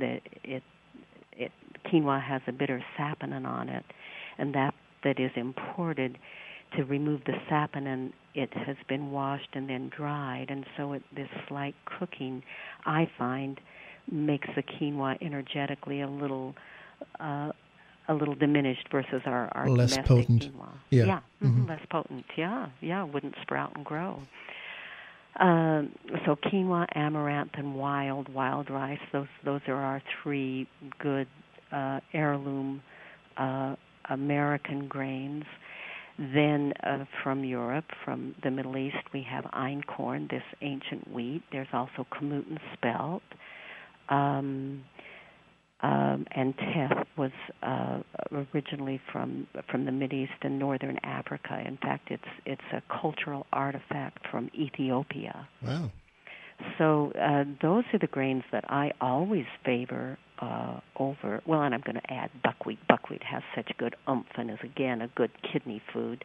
Quinoa has a bitter saponin on it, and that is imported. To remove the saponin, it has been washed and then dried, and so this slight cooking, I find, makes the quinoa energetically a little diminished versus our less domestic potent. quinoa. Yeah. Less potent. Yeah, wouldn't sprout and grow. So quinoa, amaranth, and wild rice. Those are our three good heirloom American grains. Then from Europe, from the Middle East, we have einkorn, this ancient wheat. There's also kamut and spelt. And teff was originally from the Mideast and northern Africa. In fact, it's a cultural artifact from Ethiopia. Wow. So those are the grains that I always favor over. Well, and I'm going to add buckwheat. Buckwheat has such good oomph and is, again, a good kidney food.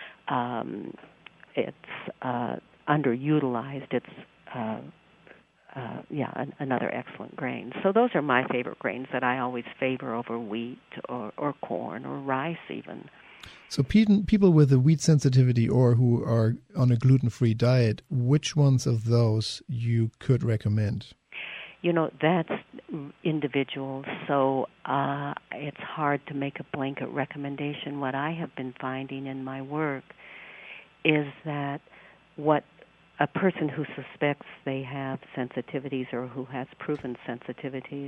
It's underutilized. It's another excellent grain. So those are my favorite grains that I always favor over wheat or corn or rice even. So people with a wheat sensitivity or who are on a gluten-free diet, which ones of those you could recommend? That's individual, so it's hard to make a blanket recommendation. What I have been finding in my work is that what a person who suspects they have sensitivities or who has proven sensitivities,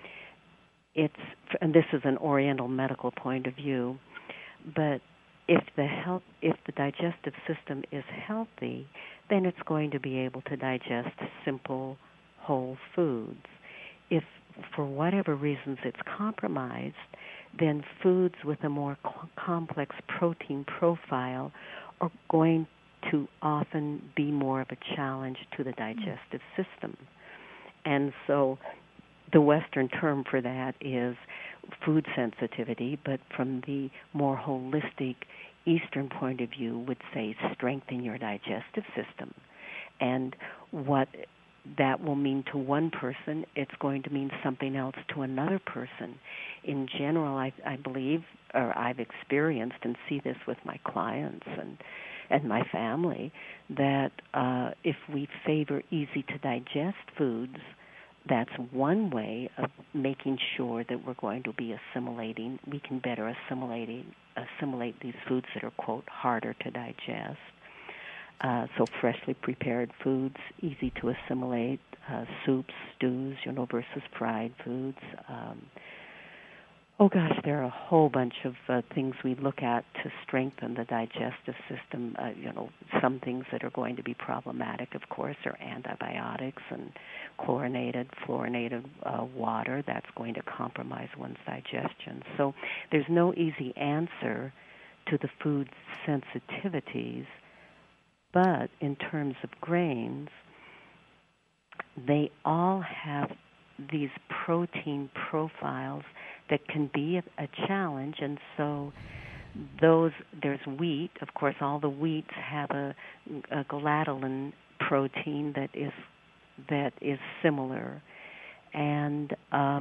and this is an Oriental medical point of view, but if the digestive system is healthy, then it's going to be able to digest simple, whole foods. If for whatever reasons it's compromised, then foods with a more complex protein profile are going to often be more of a challenge to the digestive system. And so the Western term for that is food sensitivity, but from the more holistic Eastern point of view would say strengthen your digestive system. And what that will mean to one person, it's going to mean something else to another person. In general, I believe, or I've experienced and see this with my clients and my family, that if we favor easy-to-digest foods, that's one way of making sure that we're going to be assimilating. We can better assimilate these foods that are, quote, harder to digest. So freshly prepared foods, easy to assimilate, soups, stews, versus fried foods. There are a whole bunch of things we look at to strengthen the digestive system. Some things that are going to be problematic, of course, are antibiotics and chlorinated, fluorinated water. That's going to compromise one's digestion. So there's no easy answer to the food sensitivities, but in terms of grains, they all have these protein profiles that can be a challenge, and so there's wheat. Of course, all the wheats have a gliadin protein that is similar, and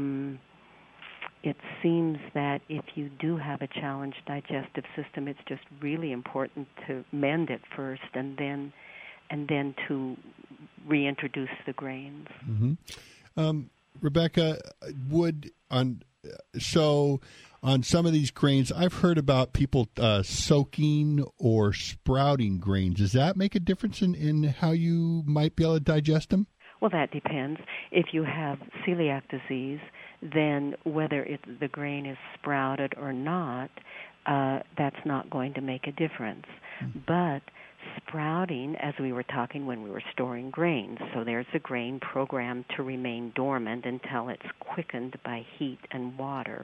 it seems that if you do have a challenged digestive system, it's just really important to mend it first, and then to reintroduce the grains. Mm-hmm. Rebecca, on some of these grains, I've heard about people soaking or sprouting grains. Does that make a difference in how you might be able to digest them? Well, that depends. If you have celiac disease, then whether the grain is sprouted or not, that's not going to make a difference. Mm-hmm. But sprouting, as we were talking when we were storing grains, so there's a grain programmed to remain dormant until it's quickened by heat and water.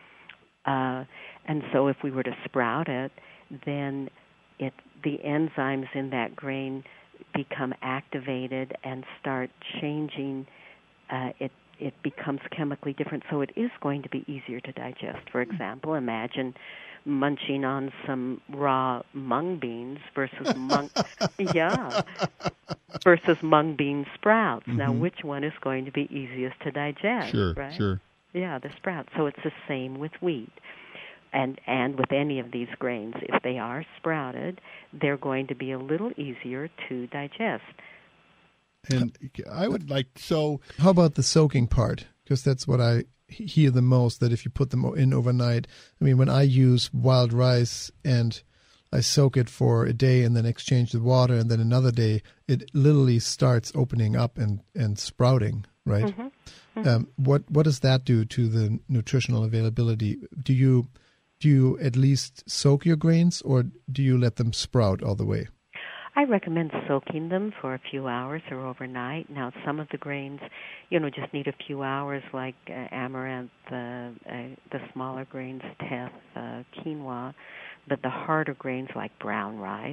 And so if we were to sprout it, then the enzymes in that grain become activated and start changing. It it becomes chemically different, so it is going to be easier to digest. For example, imagine munching on some raw mung beans versus mung bean sprouts. Mm-hmm. Now, which one is going to be easiest to digest? Sure, right? sure. Yeah, the sprouts. So it's the same with wheat. And with any of these grains, if they are sprouted, they're going to be a little easier to digest. And I would like, so... How about the soaking part? Because that's what I hear the most, that if you put them in overnight. I mean, when I use wild rice and I soak it for a day and then exchange the water, and then another day, it literally starts opening up and sprouting, right? Mm-hmm. Mm-hmm. What does that do to the nutritional availability? Do you at least soak your grains, or do you let them sprout all the way? I recommend soaking them for a few hours or overnight. Now, some of the grains, just need a few hours, like amaranth, the smaller grains, teff, quinoa, but the harder grains like brown rice,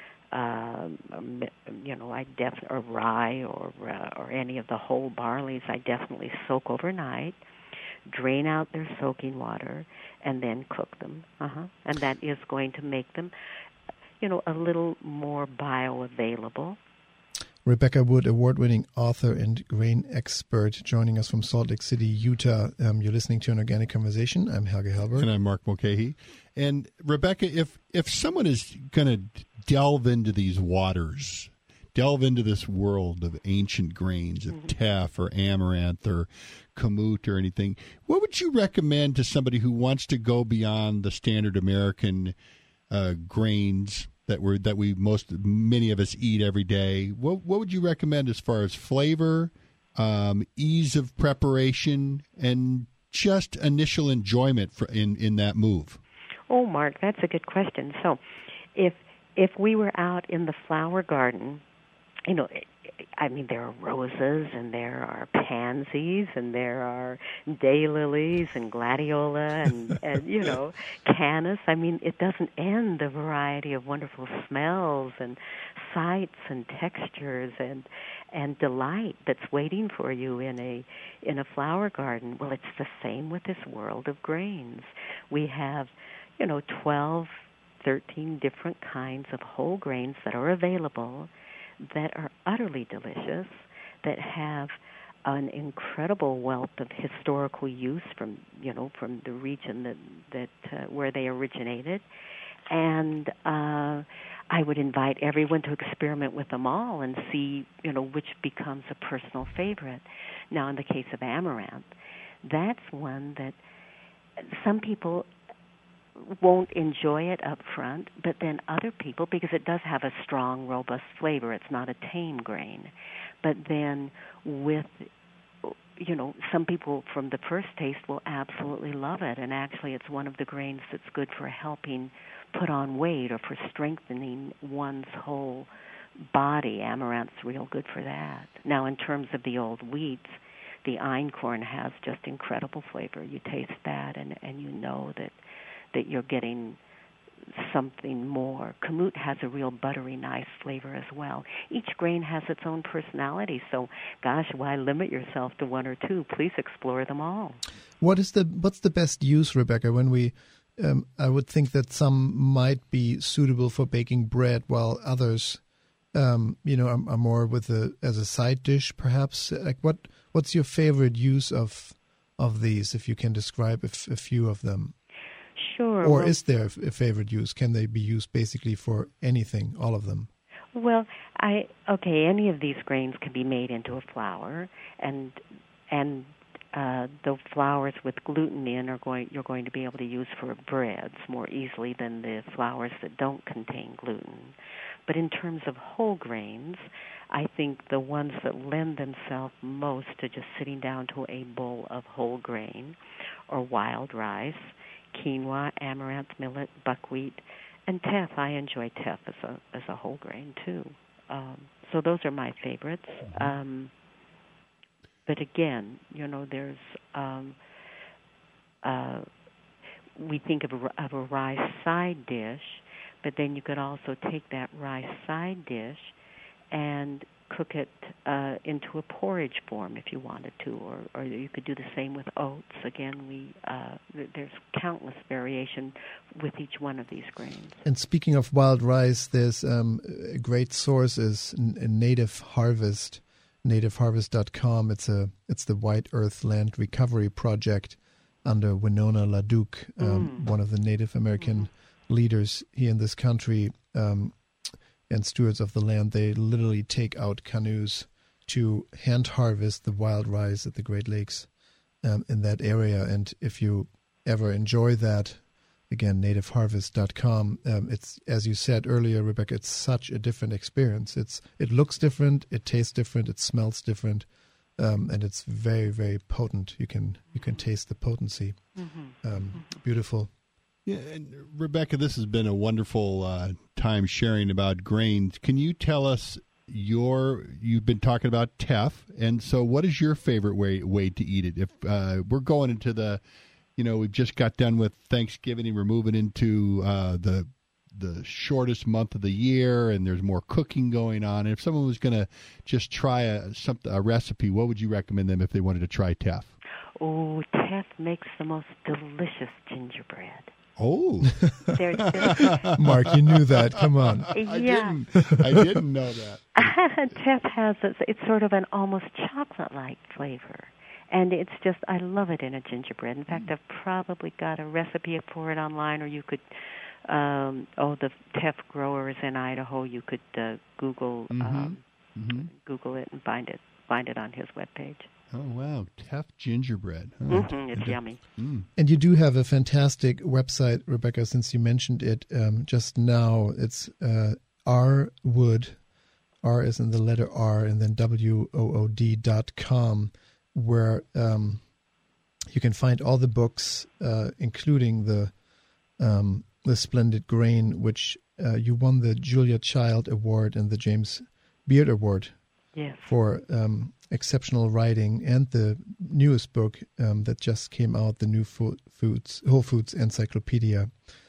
or rye or any of the whole barleys, I definitely soak overnight, drain out their soaking water, and then cook them. And that is going to make them a little more bioavailable. Rebecca Wood, award-winning author and grain expert, joining us from Salt Lake City, Utah. You're listening to An Organic Conversation. I'm Helge Hellberg. And I'm Mark Mulcahy. And Rebecca, if someone is going to delve into these waters, delve into this world of ancient grains, of teff or amaranth or kamut or anything, what would you recommend to somebody who wants to go beyond the standard American grains that many of us eat every day? What would you recommend as far as flavor, ease of preparation, and just initial enjoyment in that move? Oh, Mark, that's a good question. So, if we were out in the flower garden, there are roses and there are pansies and there are daylilies and gladiola and cannas. It doesn't end, the variety of wonderful smells and sights and textures and delight that's waiting for you in a flower garden. Well, it's the same with this world of grains. We have 12, 13 different kinds of whole grains that are available, that are utterly delicious, that have an incredible wealth of historical use from the region that where they originated. And I would invite everyone to experiment with them all and see, which becomes a personal favorite. Now, in the case of amaranth, that's one that some people won't enjoy it up front, but then other people, because it does have a strong, robust flavor, it's not a tame grain, but then with, some people from the first taste will absolutely love it, and actually it's one of the grains that's good for helping put on weight or for strengthening one's whole body. Amaranth's real good for that. Now, in terms of the old wheats, the einkorn has just incredible flavor. You taste that, and you know that you're getting something more. Kamut has a real buttery, nice flavor as well. Each grain has its own personality, so gosh, why limit yourself to one or two? Please explore them all. What's the best use, Rebecca, when we I would think that some might be suitable for baking bread, while others are more as a side dish, perhaps. Like what's your favorite use of these, if you can describe a few of them? Sure. Or is there a favorite use? Can they be used basically for anything, all of them? Well, any of these grains can be made into a flour, and the flours with gluten in you're going to be able to use for breads more easily than the flours that don't contain gluten. But in terms of whole grains, I think the ones that lend themselves most to just sitting down to a bowl of whole grain are wild rice, quinoa, amaranth, millet, buckwheat, and teff. I enjoy teff as a whole grain too. So those are my favorites. But again, there's we think of a rice side dish, but then you could also take that rice side dish and cook it into a porridge form if you wanted to, or you could do the same with oats. Again, there's countless variation with each one of these grains. And speaking of wild rice, there's a great source is Native Harvest, nativeharvest.com. It's the White Earth Land Recovery Project under Winona LaDuke, one of the Native American leaders here in this country, and stewards of the land. They literally take out canoes to hand harvest the wild rice at the Great Lakes in that area. And if you ever enjoy that, again, nativeharvest.com. It's, as you said earlier, Rebecca, it's such a different experience. It looks different, it tastes different, it smells different, and it's very, very potent. You can taste the potency. Beautiful. Yeah, and Rebecca, this has been a wonderful time sharing about grains. Can you tell us you've been talking about teff, and so what is your favorite way to eat it? If we're going into we've just got done with Thanksgiving and we're moving into the shortest month of the year, and there's more cooking going on. And if someone was going to just try a recipe, what would you recommend them if they wanted to try teff? Oh, teff makes the most delicious gingerbread. Oh, Mark, you knew that. Come on. Yeah. I didn't know that. Teff has it's sort of an almost chocolate-like flavor. And it's just, I love it in a gingerbread. In fact, I've probably got a recipe for it online, or you could, the teff growers in Idaho, you could Google Google it and find it on his webpage. Oh, wow. Teff gingerbread. It's yummy. And you do have a fantastic website, Rebecca, since you mentioned it just now. It's rwood, R is in the letter R, and then WOOD.com, where you can find all the books, including the Splendid Grain, which you won the Julia Child Award and the James Beard Award for exceptional writing, and the newest book that just came out, the new Whole Foods Encyclopedia,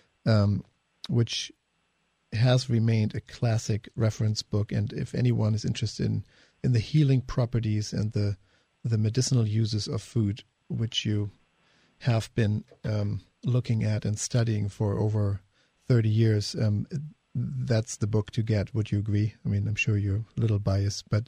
which has remained a classic reference book. And if anyone is interested in the healing properties and the medicinal uses of food, which you have been looking at and studying for over 30 years, that's the book to get. Would you agree? I mean, I'm sure you're a little biased, but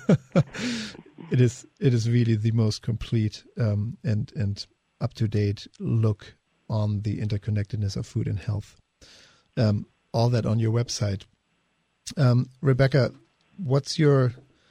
it is really the most complete and up-to-date look on the interconnectedness of food and health. All that on your website. Rebecca, what's your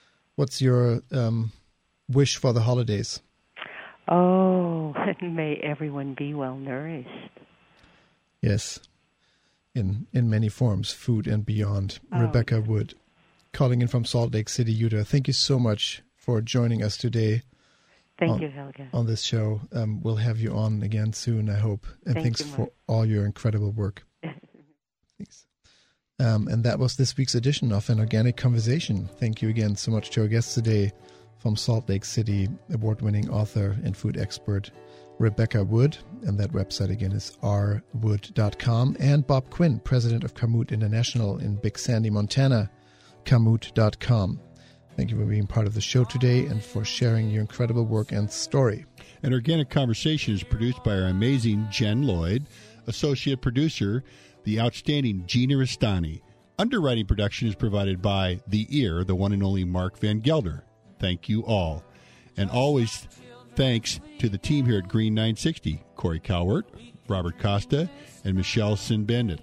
wish for the holidays? Oh, may everyone be well nourished. Yes, in many forms, food and beyond. Rebecca Wood, calling in from Salt Lake City, Utah. Thank you so much for joining us today. Thank you, Helga. On this show. We'll have you on again soon, I hope. And thanks for all your incredible work. Thanks. And that was this week's edition of An Organic Conversation. Thank you again so much to our guests today from Salt Lake City, award-winning author and food expert Rebecca Wood, and that website again is rwood.com, and Bob Quinn, president of Kamut International in Big Sandy, Montana, kamut.com. Thank you for being part of the show today and for sharing your incredible work and story. An Organic Conversation is produced by our amazing Jen Lloyd, associate producer, the outstanding Gina Rastani. Underwriting production is provided by The Ear, the one and only Mark Van Gelder. Thank you all. And always thanks to the team here at Green 960, Corey Cowart, Robert Costa, and Michelle Sinbendit.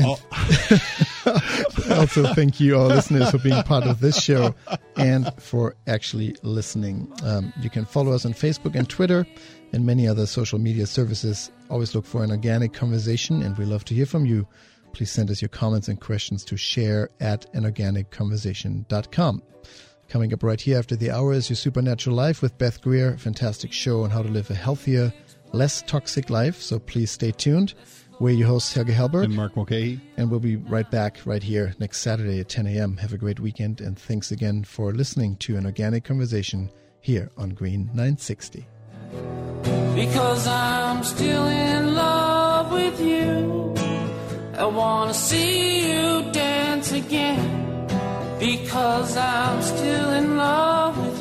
Also, thank you, all listeners, for being part of this show and for actually listening. You can follow us on Facebook and Twitter and many other social media services. Always look for An Organic Conversation, and we love to hear from you. Please send us your comments and questions to share@anorganicconversation.com. Coming up right here after the hour is Your Supernatural Life with Beth Greer, a fantastic show on how to live a healthier, less toxic life. So please stay tuned. We're your hosts, Helga Hellberg and Mark Mulcahy. And we'll be right back right here next Saturday at 10 a.m. Have a great weekend, and thanks again for listening to An Organic Conversation here on Green 960. Because I'm still in love with you, I want to see you dance again. because I'm still in love with